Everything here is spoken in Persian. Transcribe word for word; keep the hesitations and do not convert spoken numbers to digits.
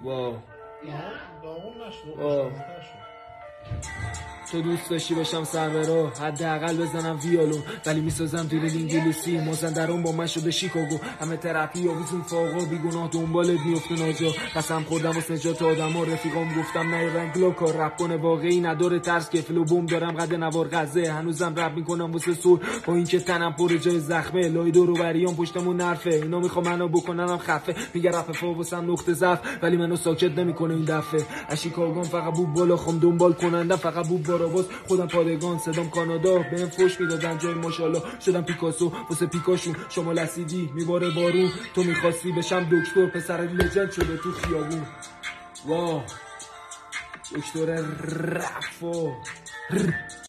واو داغون نشد واو تو دوست داشتی بشم سرورا حداقل بزنم ویولون ولی میسازم دریل انگلیسی مازندران با من شده شیکاگو همه ترپی آویزون فاقا بیگناه دنبالت میفته ناجا قسم خوردم واسه نجات آدما رفیقام گفتم نه رنگ لوکا رپ کنه واقعی نداره ترس که فلو بوم دارم قد نوار غزه هنوزم رپ میکنم واسه سور با اینکه تنم پر جای زخمه لای دور و بریام پشتمون نرفه اینا میخوام منو بکننم خفه میگه رپ فا واسم نقطه ضعف ولی منو ساکت نمیکنه این دفعه اشیکاگون فقط بوب بالا خوام دنبال کننده فقط بوب باراواز خودم پادگان صدام کانادا بهم فوش میدادن جای ماشاءالله شدم پیکاسو واسه پیکاشون شما لسیدی میباره بارون تو میخواستی بشم دکتر پسر لجند شده تو خیابون واه دکتر رفو